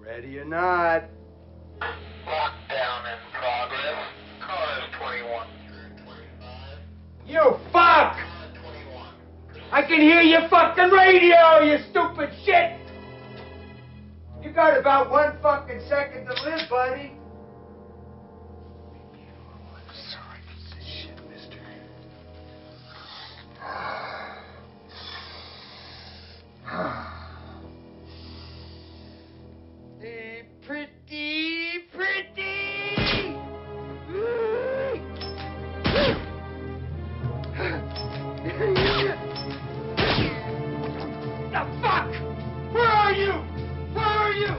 Ready or not. Lockdown in progress. Cars 21. You fuck! I can hear your fucking radio, you stupid shit! You got about 1 fucking second to live, buddy. Sorry for this shit, mister. Pretty. The fuck? Where are you? Where are you?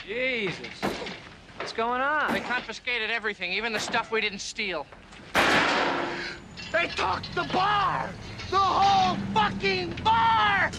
Jesus. What's going on? They confiscated everything, even the stuff we didn't steal. They took the bar! The whole fucking bar!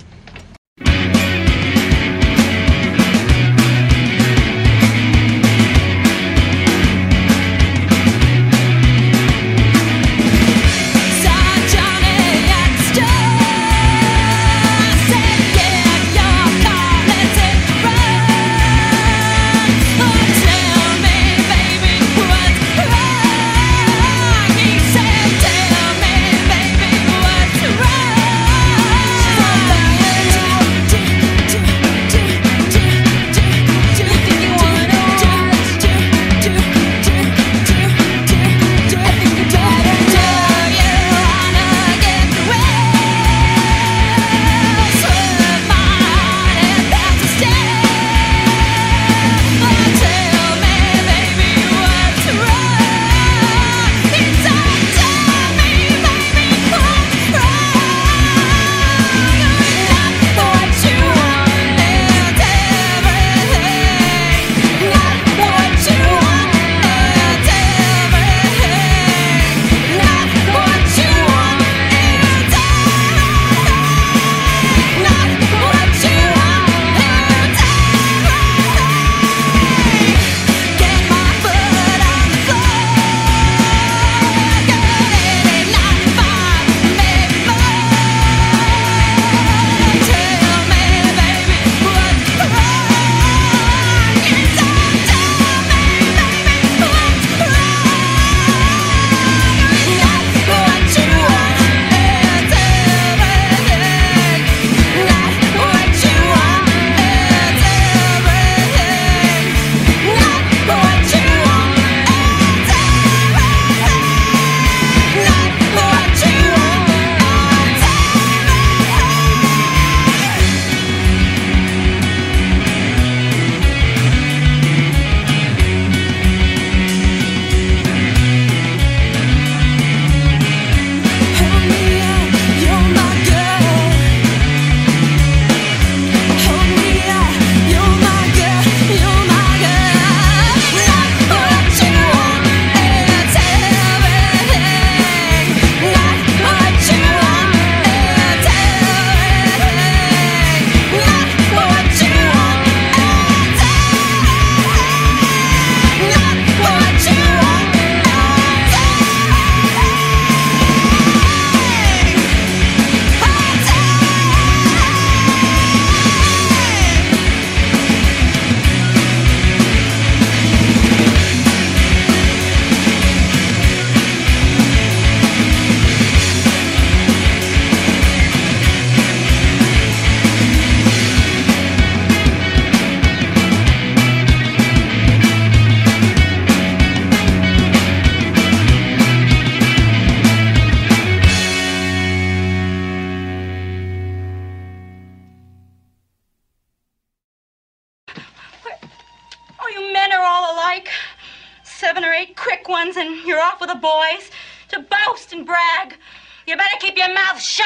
And you're off with the boys to boast and brag. You better keep your mouth shut.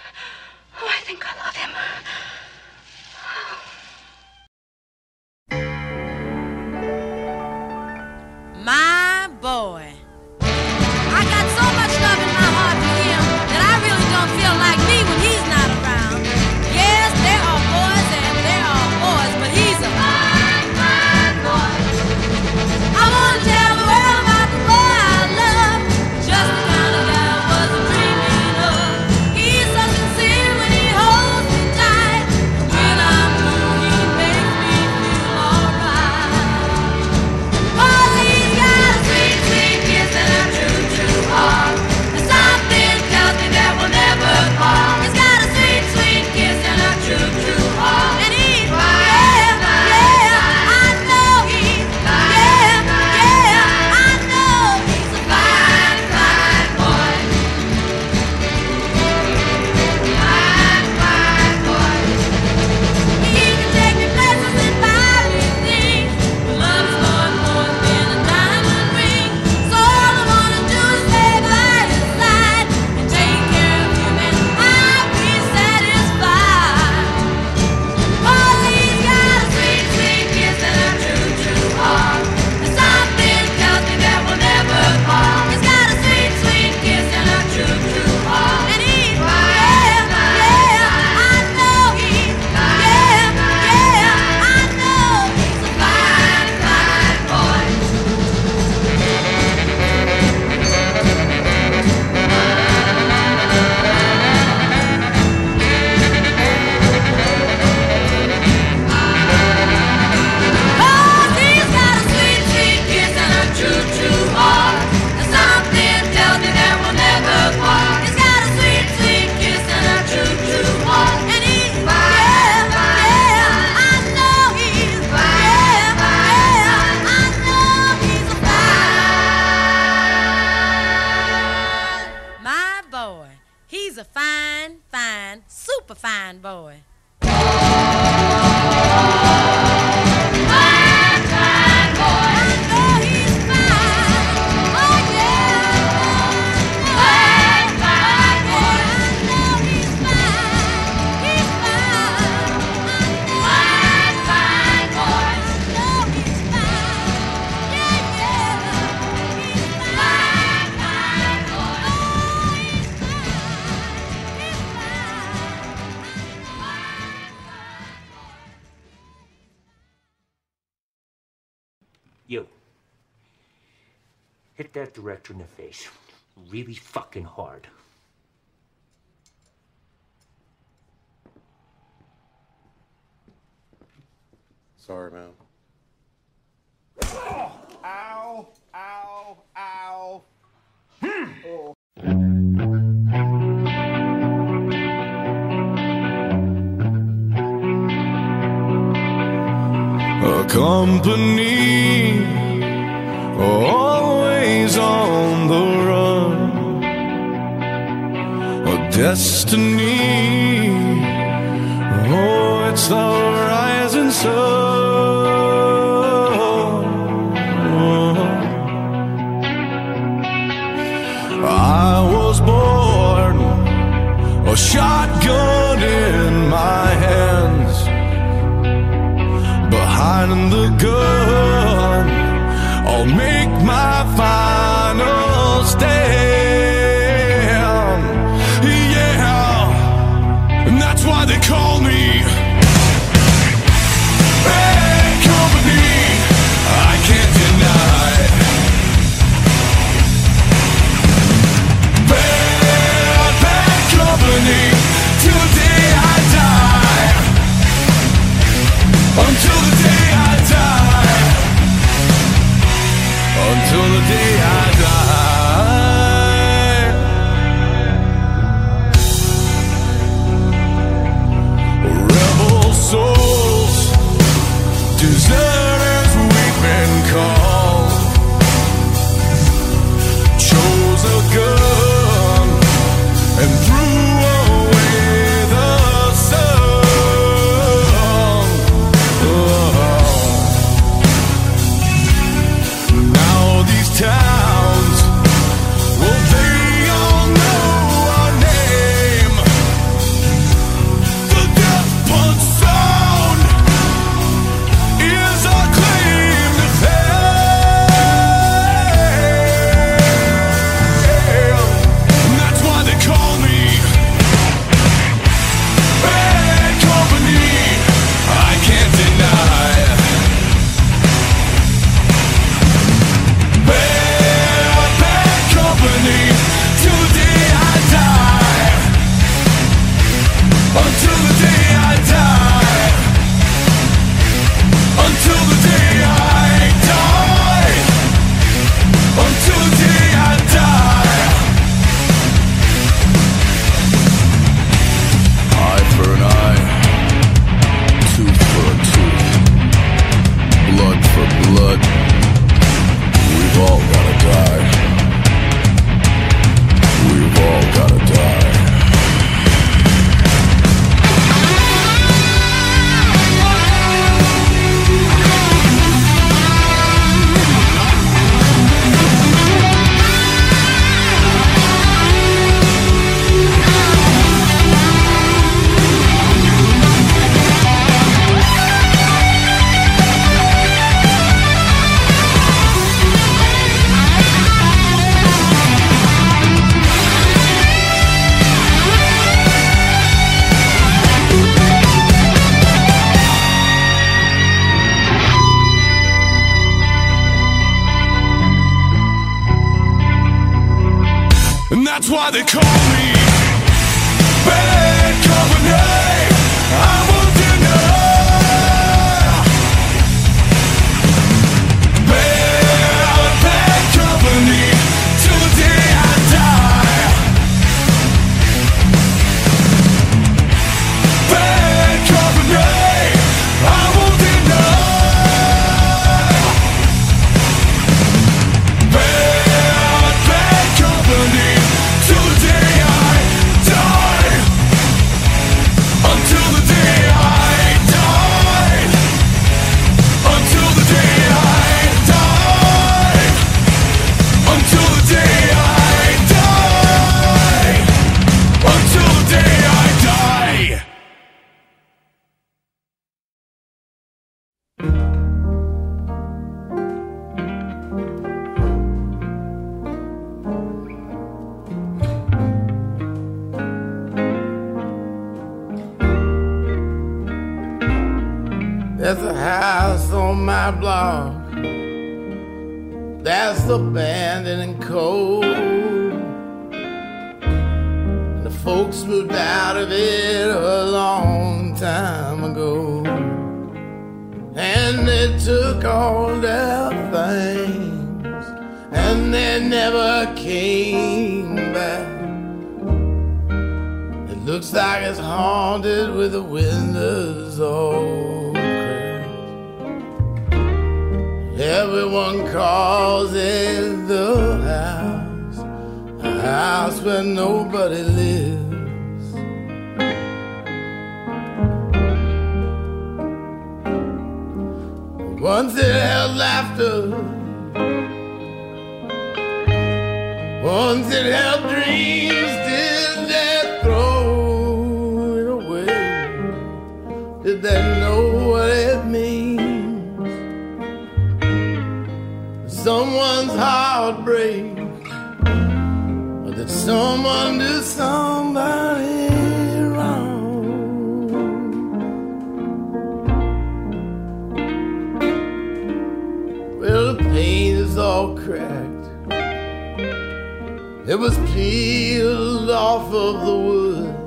Oh, I think I love him. My boy. I got so much love in my heart for him that I really don't feel like me when he's not around. Yes, there are boys and there are boys, but he's a fine, fine boy. I want to tell the world about the boy I love, just the kind of guy I was dreaming of. He's so sincere when he holds boy. You. Hit that director in the face. Really fucking hard. Sorry, man. Ow, ow, ow. Oh. A company always on the run, a destiny, oh, it's the rising sun. I was born, a shotgun in my hands, behind the gun, I'll make my final stand. Yeah, and that's why they call me Bad Company. I can't deny bad company till the day I die. Until the day I die. Until the day I die. Rebel souls, deserters we've been called. Chose a gun and threw away the sun. Now these towns, well, they all know our name. The death punch sound is our claim to fame. And that's why they call me Bad Company. I can't deny bad company till the day I die. Until the day I die. Until the day I die. Until the day I die. Eye for an eye, tooth for a tooth, blood for blood. We've all gotta die. We've all gotta die. And that's why they call me Bad Company. I won't deny bad company till the day I die. Bad company. I won't deny bad company till the day I die. There's a house on my block that's abandoned and cold. And the folks moved out of it a long time ago. And they took all their things, and they never came back. It looks like it's haunted with the windows all cracked. Everyone calls it the house, a house where nobody lives. Once it held laughter, once it held dreams, did they throw it away? Did they know what it means? Someone's heartbreak, or did someone do somebody wrong? Well, the paint is all cracked. It was peeled off of the wood.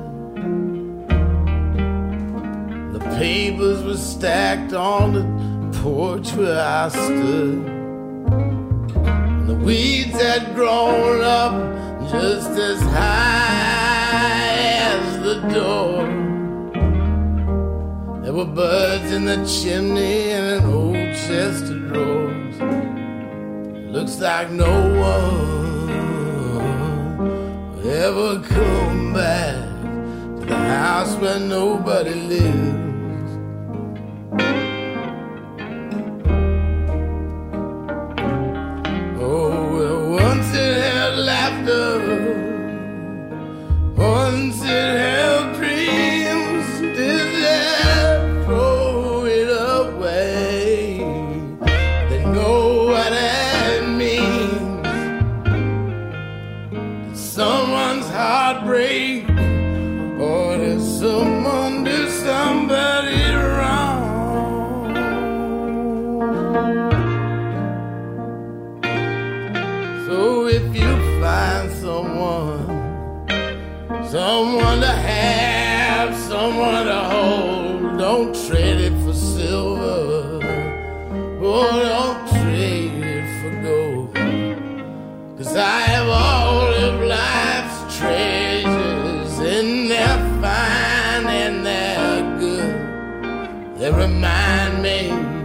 The papers were stacked on the porch where I stood. And the weeds had grown up just as high as the door. There were birds in the chimney and an old chest of drawers. Looks like no one will ever come back to the house where nobody lives. Oh, well, once it held laughter, once it held dreams, did they throw it away? They know what it means. Did someone's heart break, or did someone do somebody wrong? So if you find someone to have, someone to hold, don't trade it for silver, oh, don't trade it for gold. 'Cause I have all of life's treasures, and they're fine and they're good. They remind me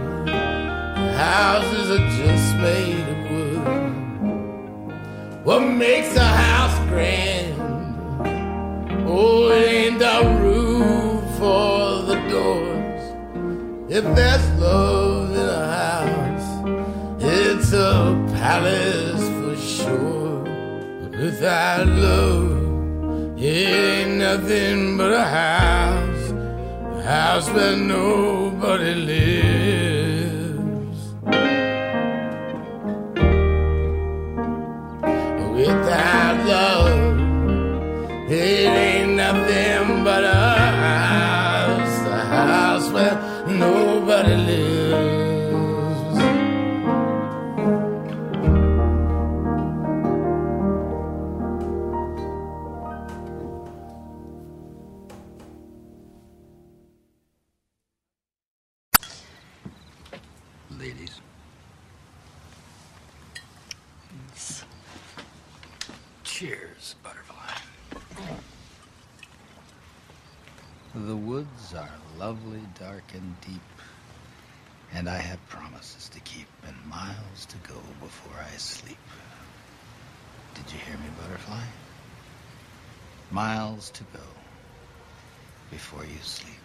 houses are just made of wood. What makes a house grand? Oh, it ain't the roof or the doors. If there's love in a house, it's a palace for sure. But without love, it ain't nothing but a house where nobody lives. Without love, it ain't nothing but a house where nobody lives. Ladies. Cheers, Butterfly. The woods are lovely, dark, and deep, and I have promises to keep and miles to go before I sleep. Did you hear me, Butterfly? Miles to go before you sleep.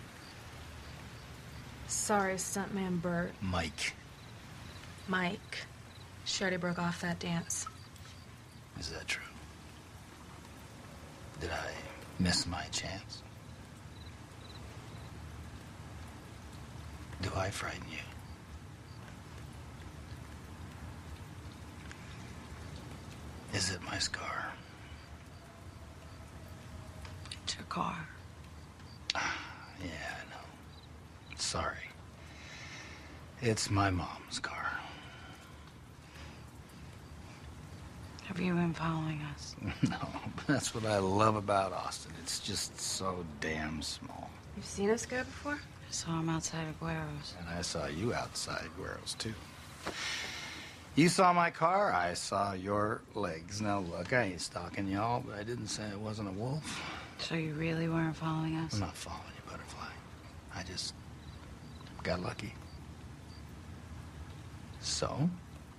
Sorry, stuntman Bert. Mike. Mike. Shorty broke off that dance. Is that true? Did I miss my chance? Do I frighten you? Is it my scar? It's your car. Yeah, I know. Sorry. It's my mom's car. Have you been following us? No, but that's what I love about Austin. It's just so damn small. You've seen us go before? I saw him outside of Guero's. And I saw you outside Guero's, too. You saw my car, I saw your legs. Now, look, I ain't stalking y'all, but I didn't say I wasn't a wolf. So you really weren't following us? I'm not following you, Butterfly. I just got lucky. So,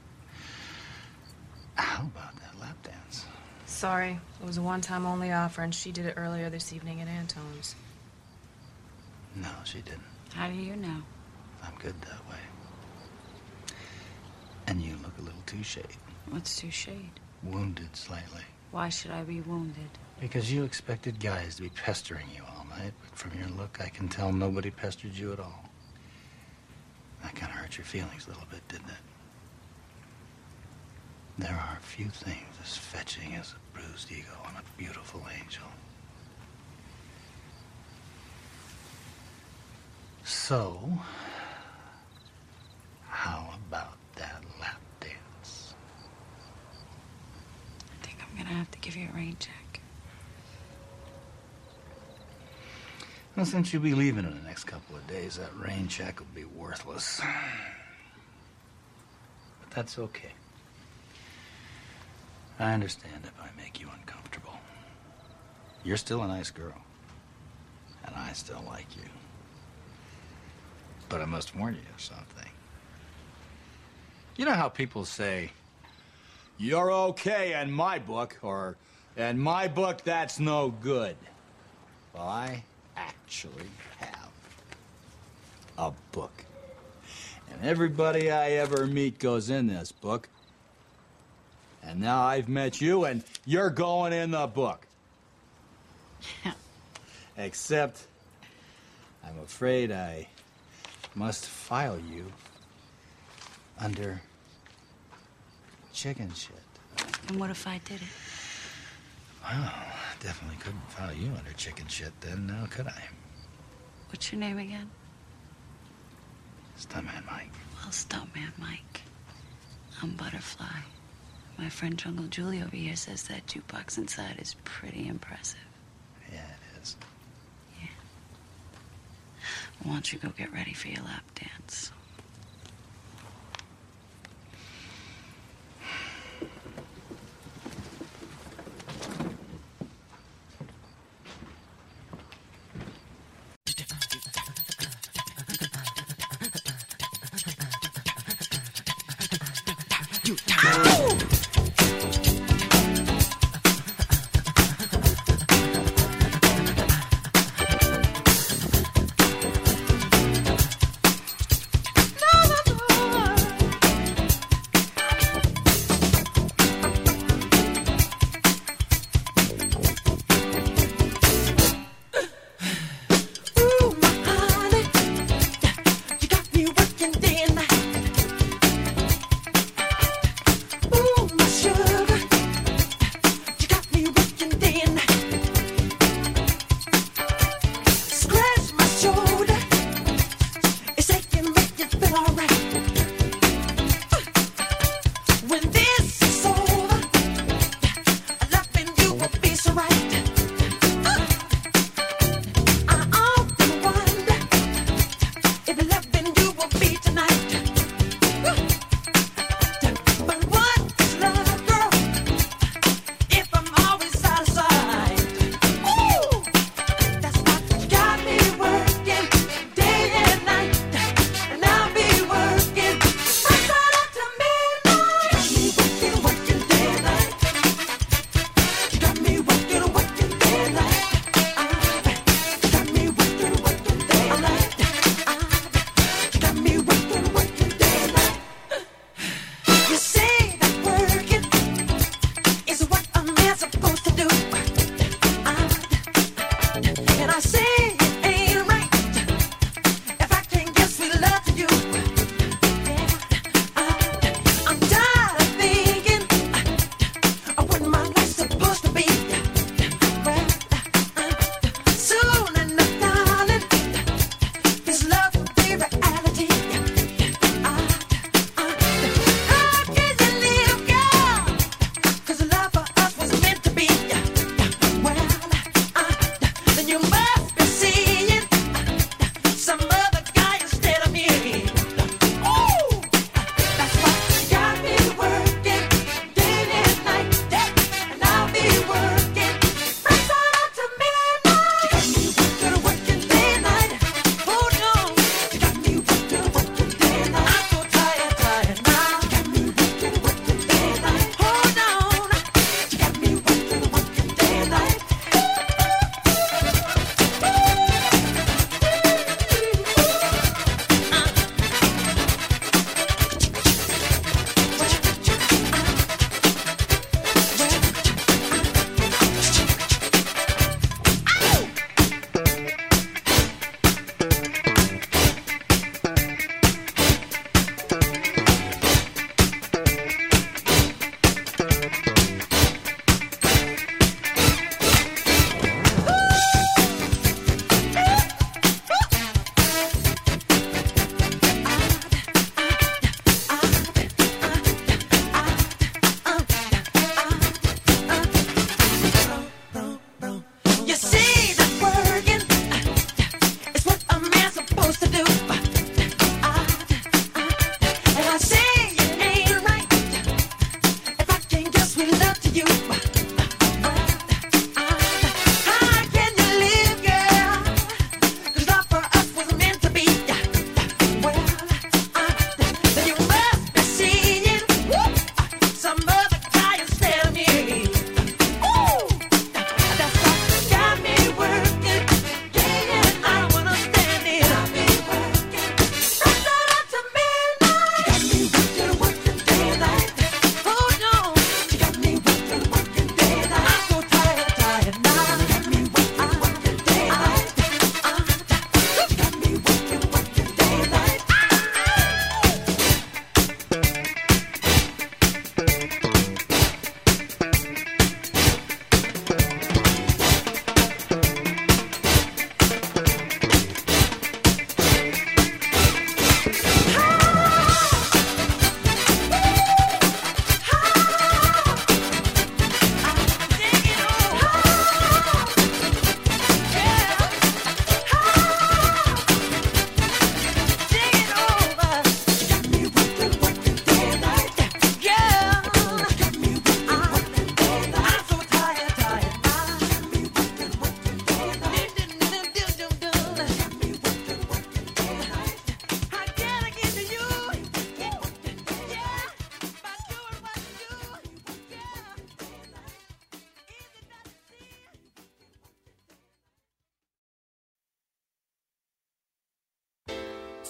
how about that lap dance? Sorry. It was a one-time only offer, and she did it earlier this evening at Antone's. No, she didn't. How do you know? I'm good that way. And you look a little touche. What's touche? Wounded slightly. Why should I be wounded? Because you expected guys to be pestering you all night, but from your look, I can tell nobody pestered you at all. That kind of hurt your feelings a little bit, didn't it? There are few things as fetching as a bruised ego and a beautiful angel. So, how about that lap dance? I think I'm gonna have to give you a rain check. Well, since you'll be leaving in the next couple of days, that rain check will be worthless. But that's okay. I understand if I make you uncomfortable. You're still a nice girl. And I still like you. But I must warn you of something. You know how people say, "You're okay in my book," or, "In my book, that's no good." Well, I actually have a book. And everybody I ever meet goes in this book. And now I've met you, and you're going in the book. Except, I'm afraid I must file you under chicken shit. And what if I did it? Well, I definitely couldn't file you under chicken shit then, now could I? What's your name again? Stuntman Mike. Well, Stuntman Mike. I'm Butterfly. My friend Jungle Julie over here says that jukebox inside is pretty impressive. Yeah, it is. Yeah. Why don't you go get ready for your lap dance? Ooh,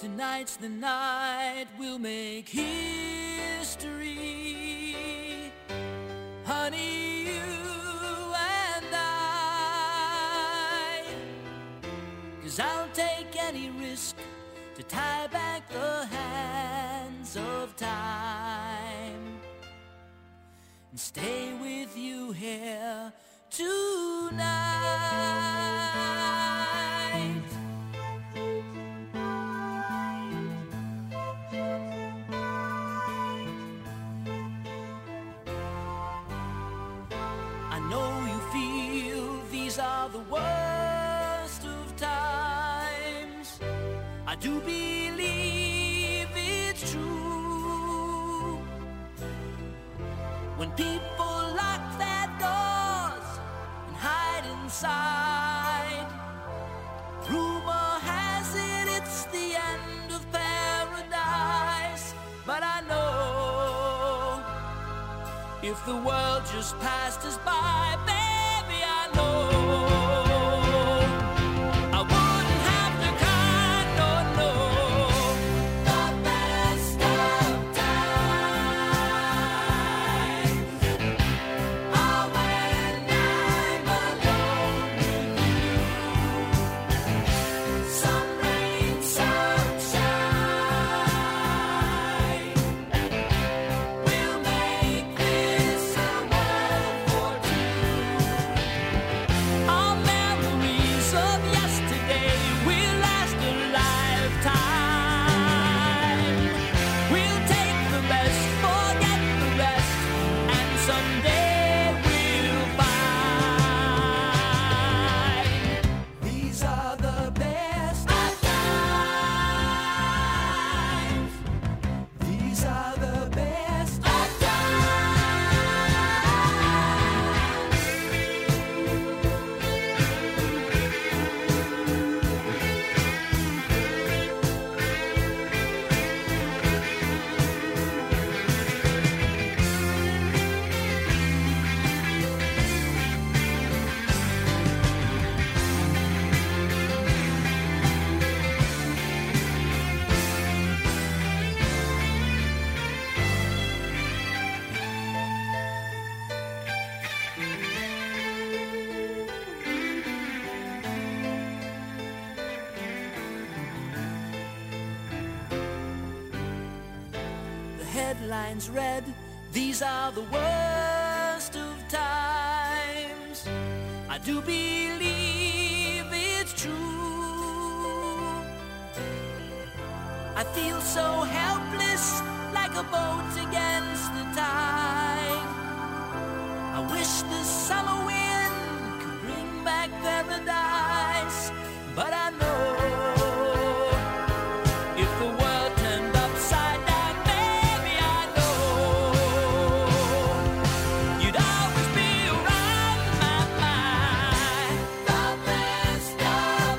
Tonight's the night we'll make history. Honey, you and I. 'Cause I'll take any risk to tie back the hands of time and stay with you here tonight. I know you feel these are the worst of times. I do believe it's true. When people lock their doors and hide inside, rumor has it it's the end of paradise. But I know if the world just passed us by, baby, I know I wouldn't have to cry, no, no. The best of times are when I'm alone with you. Some rain, some shine. We'll make this a world for two. Our memories of yesterday will last a lifetime. We'll take the best, forget the rest, and someday we'll find these are the best of times. These are the best of The headlines read, these are the worst of times. I do believe it's true. I feel so helpless, like a boat against the tide. I wish the summer wind could bring back paradise. But I know if the world turned upside down, baby, I know you'd always be around my mind. The best of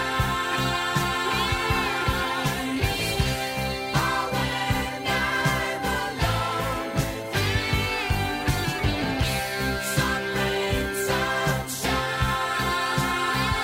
times are when I'm alone with you. Some rain, some shine.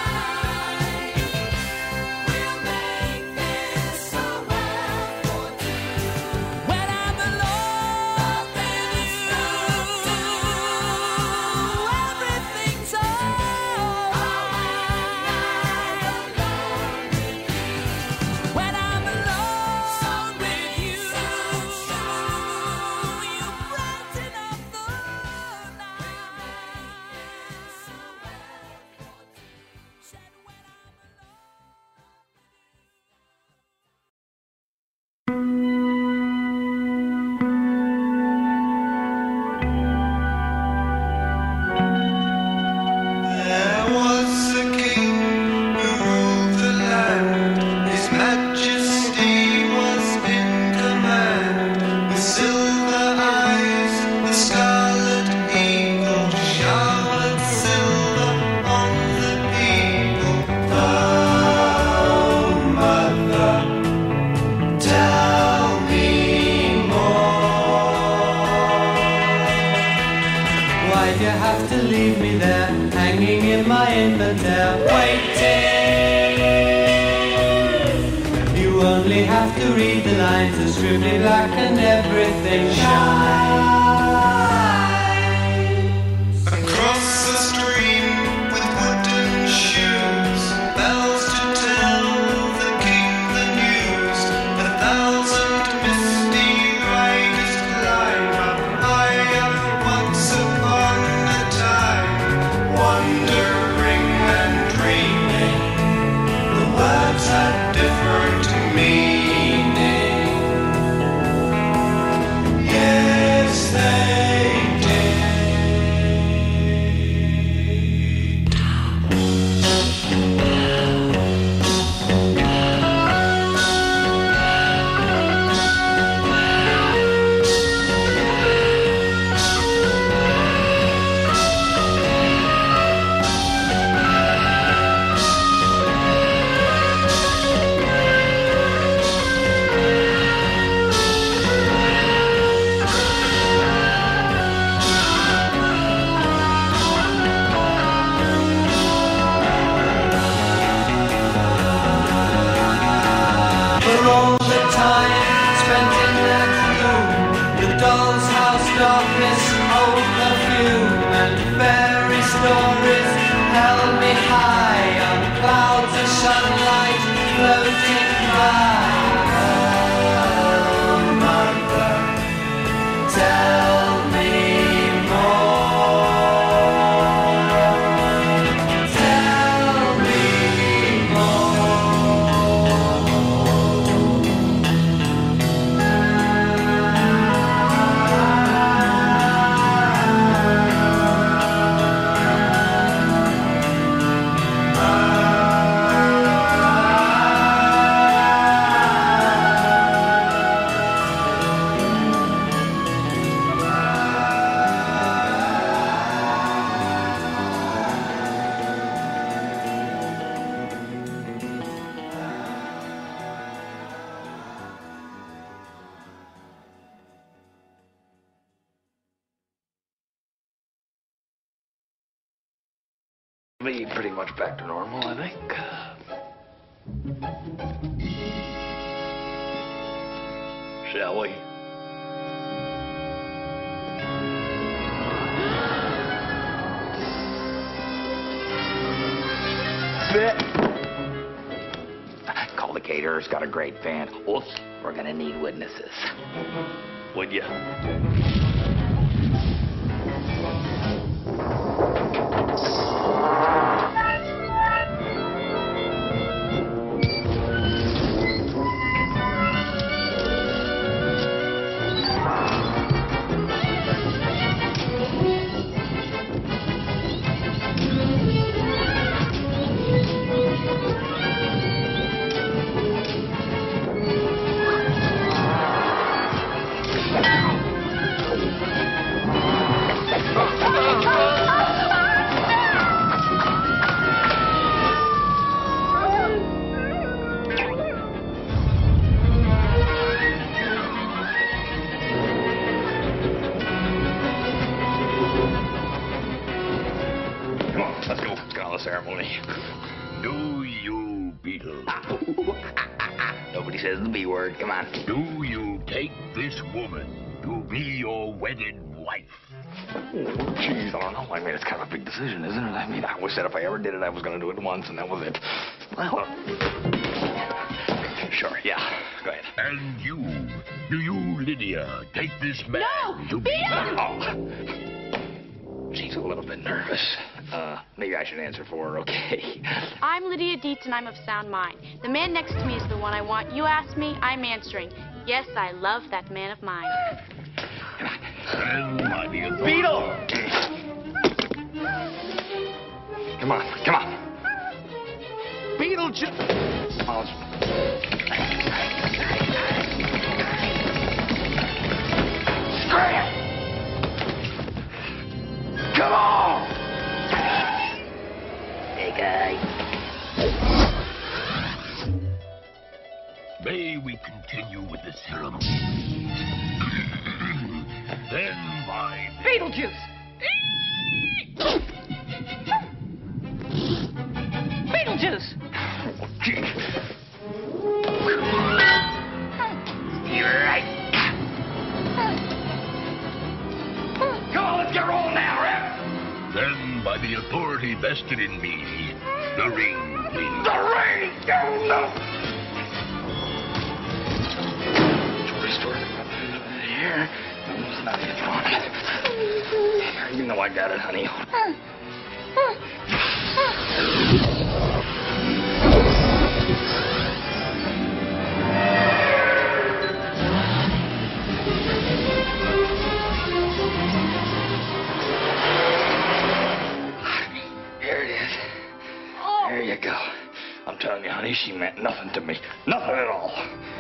only have to read the lines, are scribbly black and everything shines. Across the stream with wooden shoes, bells to tell the king the news. 1,000 misty riders climb up high up once upon a time, wondering and dreaming. The words had different meaning. Yes, they did. For all the time spent in that room, the doll's house darkness, old perfume, and fairy stories held me high on clouds of sunlight floating by. Oh, mother, tell me more. Tell me Be pretty much back to normal, I think. Shall we? Call the caterers, got a great band. Oops, we're gonna need witnesses. Would you? Let's go. Let's get on the ceremony. Do you, Beetle? Nobody says the B word. Come on. Do you take this woman to be your wedded wife? Jeez, I don't know. I mean, it's kind of a big decision, isn't it? I mean, I always said if I ever did it, I was going to do it once, and that was it. Well, sure, yeah. Go ahead. And you, do you, Lydia, take this man to be... She's a little bit nervous. Maybe I should answer for her, okay? I'm Lydia Dietz, and I'm of sound mind. The man next to me is the one I want. You asked me, I'm answering. Yes, I love that man of mine. Beetle! Come on, come on. Beetlejuice! Oh, Scram! Come on! Hey, guy. May we continue with the ceremony? Then by... Beetlejuice! Beetlejuice! Oh, secretly vested in me. The ring, please. The ring! No! Restore here. It's not even on it. You know I got it, honey. Here it is. There you go. I'm telling you, honey, she meant nothing to me. Nothing at all.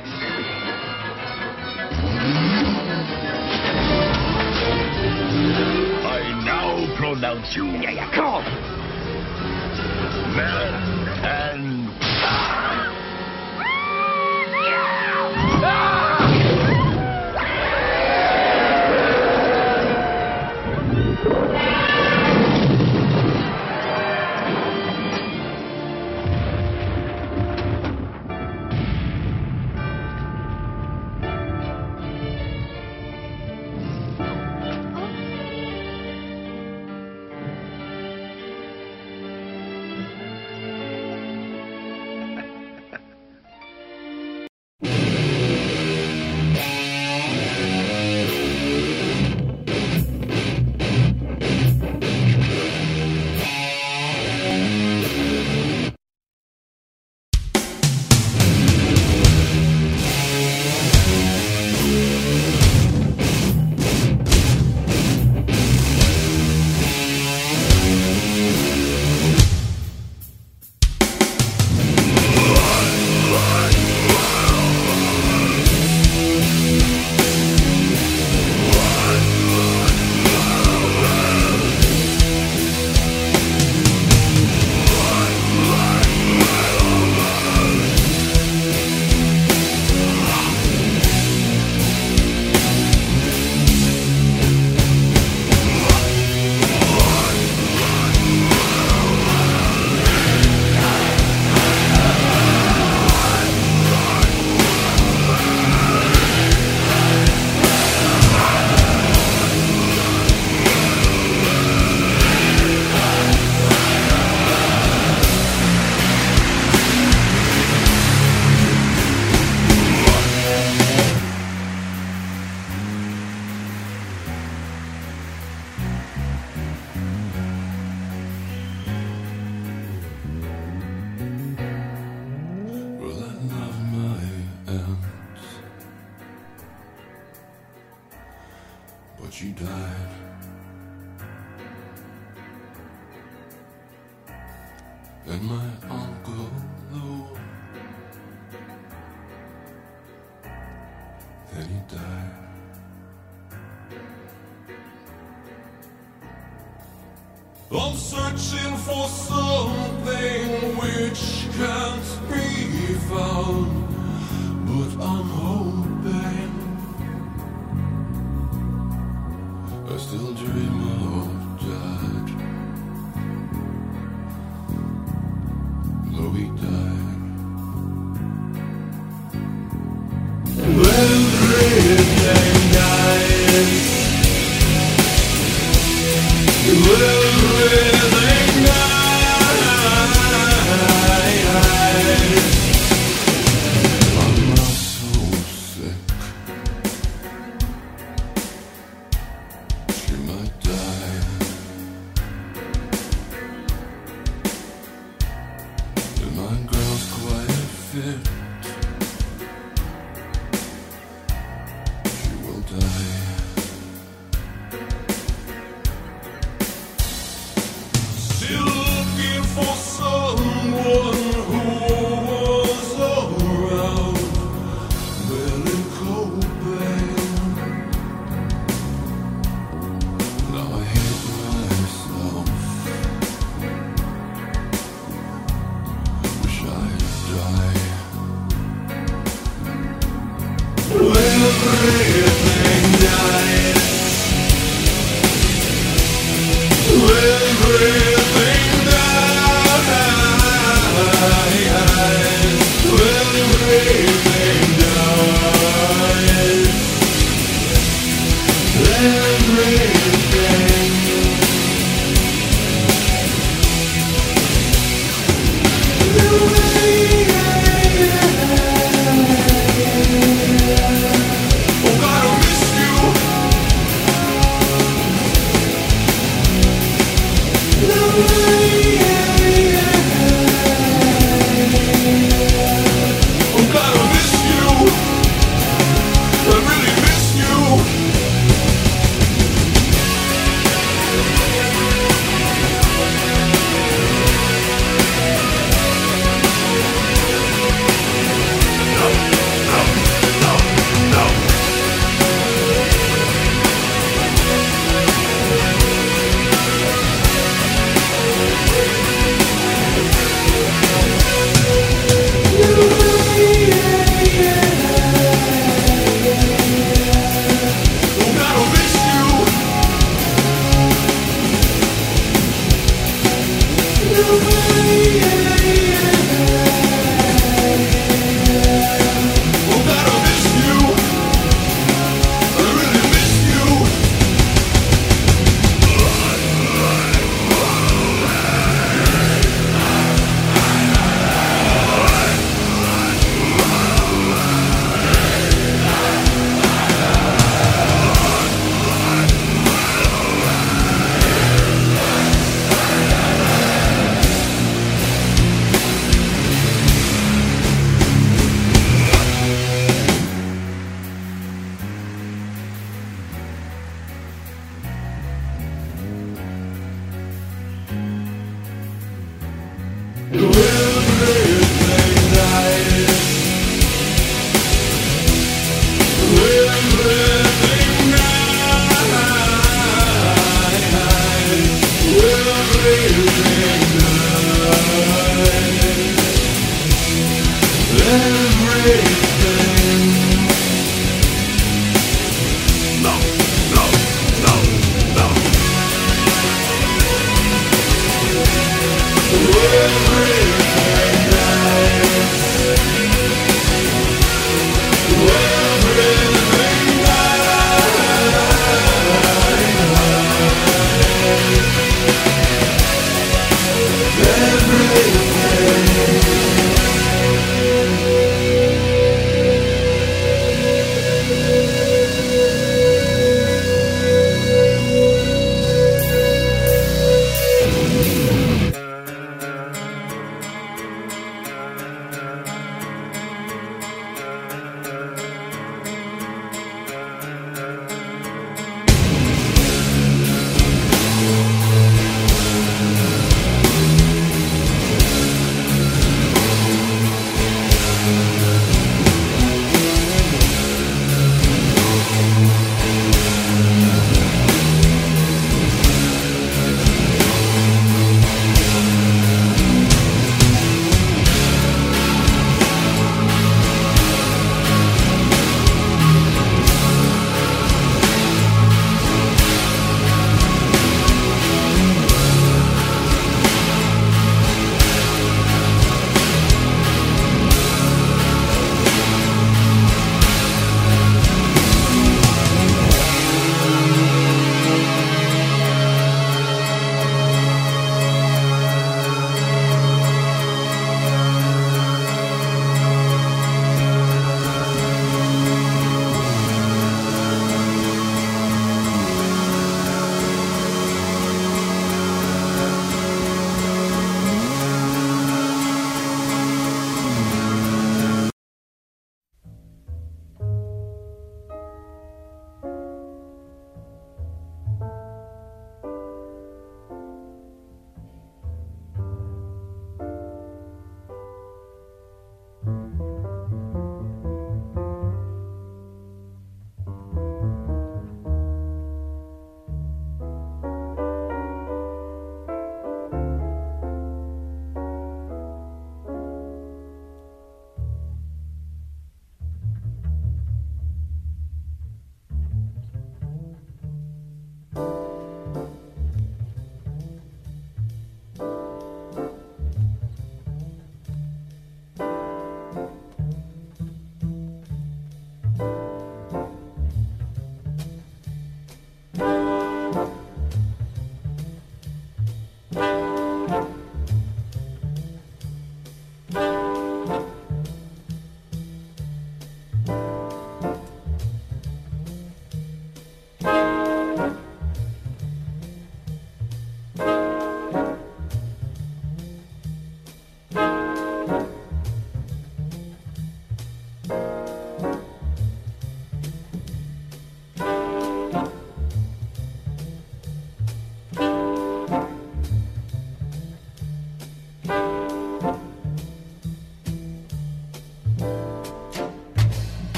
I now pronounce you. Yeah, come on. Man and... But she died. And my uncle Lou, then he died. I'm searching for something which can't be found, but I'm hoping I still dream of Dad, though he died. Everything dies. Everything dies. I'm not so sick. She might die. And my girl's quite fit. She will die. Still looking for someone who was around. Billy Cobain. Now I hate myself. Wish I'd die. Everything dies. Everything dies. Everything dies. Everything. break.